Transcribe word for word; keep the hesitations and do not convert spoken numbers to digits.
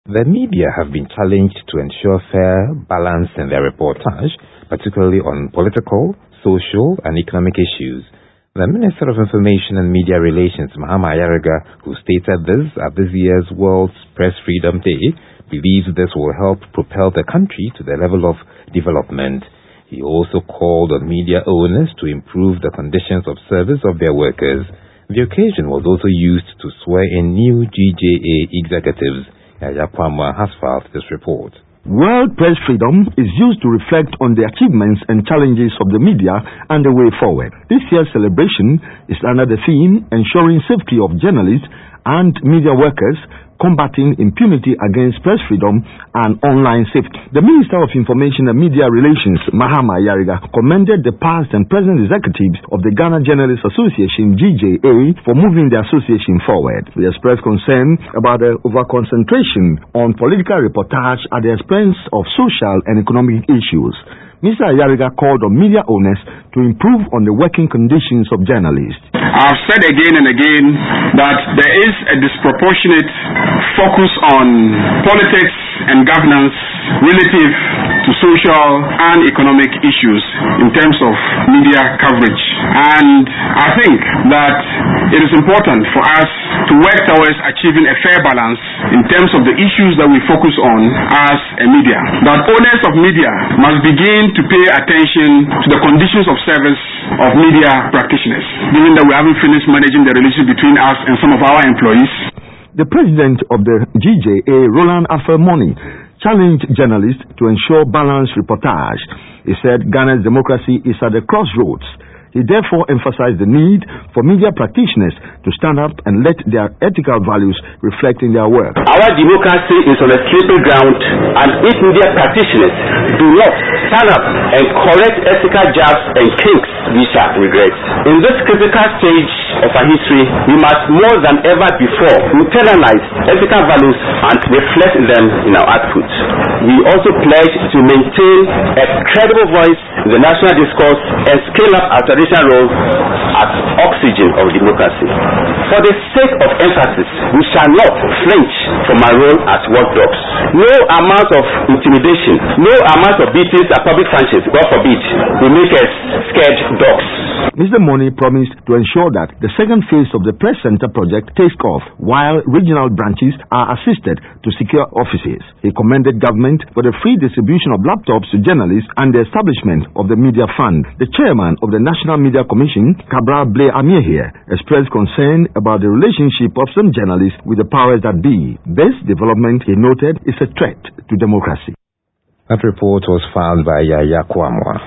The media have been challenged to ensure fair balance in their reportage, particularly on political, social and economic issues. The Minister of Information and Media Relations, Mahama Ayariga, who stated this at this year's World Press Freedom Day, believes this will help propel the country to the level of development. He also called on media owners to improve the conditions of service of their workers. The occasion was also used to swear in new G J A executives. Yaya Kwamwa has filed this report. World Press Freedom is used to reflect on the achievements and challenges of the media and the way forward. This year's celebration is under the theme Ensuring Safety of Journalists and Media Workers, Combating Impunity Against Press Freedom and Online Safety. The Minister of Information and Media Relations, Mahama Ayariga, commended the past and present executives of the Ghana Journalists Association, G J A, for moving the association forward. He expressed concern about the over-concentration on political reportage at the expense of social and economic issues. Mister Ayariga called on media owners to improve on the working conditions of journalists. I've said again and again that there is a disproportionate focus on politics and governance relative to social and economic issues in terms of media coverage. And I think that it is important for us to work towards achieving a fair balance in terms of the issues that we focus on as a media. That owners of media must begin to pay attention to the conditions of service of media practitioners, given that we haven't finished managing the relationship between us and some of our employees. The president of the G J A, Roland Afemoni, challenged journalists to ensure balanced reportage. He said Ghana's democracy is at the crossroads. He therefore emphasized the need for media practitioners to stand up and let their ethical values reflect in their work. Our democracy is on a slippery ground, and if media practitioners do not stand up and correct ethical gaps and kinks, we shall regret. In this critical stage of our history, we must more than ever before internalize ethical values and reflect them in our output. We also pledge to maintain a credible voice in the national discourse and scale up our traditional role as oxygen of democracy. For the sake of emphasis, we shall not flinch from our role as watchdogs. No amount of intimidation, no amount of beatings at public functions, God forbid, will make us scared dogs. Mister Moni promised to ensure that the second phase of the Press Center project takes off, while regional branches are assisted to secure offices. He commended government for the free distribution of laptops to journalists and the establishment of the Media Fund. The chairman of the National Media Commission, Cabral Blay Amir here, expressed concern about the relationship of some journalists with the powers that be. This development, he noted, is a threat to democracy. That report was filed by Yaya Kwamwa.